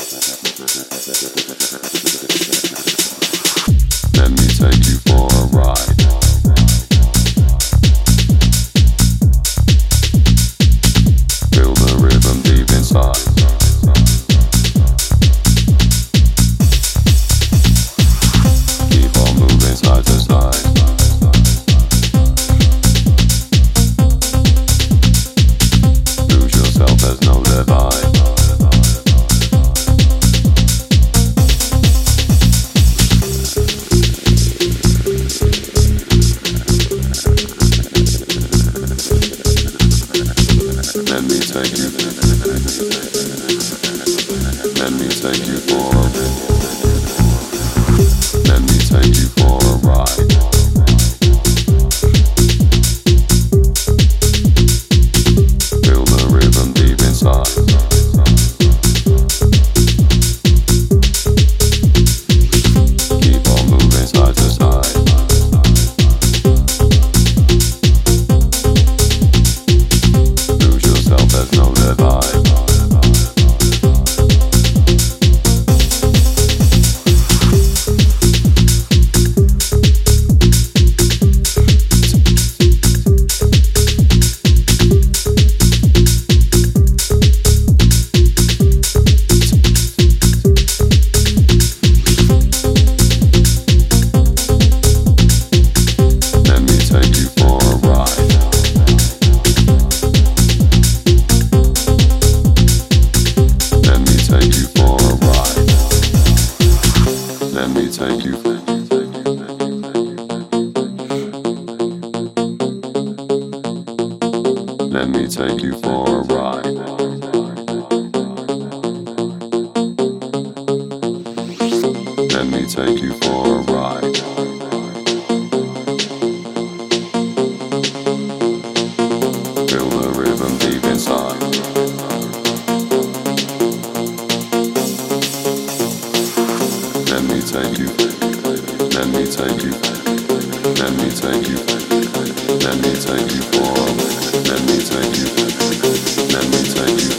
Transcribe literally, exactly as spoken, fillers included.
Let me take you for a ride. Feel the rhythm deep inside. Keep on moving side to side. Lose yourself, there's no divide. Let me take you. Let me take you for a Let me take you for a ride. Feel the rhythm deep inside. Keep on moving side to side. Lose yourself, there's no divide. Let me take you for a ride. Let me take you for a ride. Let me take you. Let me take you for a ride. Let me take you for a ride. Feel the rhythm deep inside. Let me take you. Let me take you. Let me take you. Let me take you for a Let me take you. Let me take you.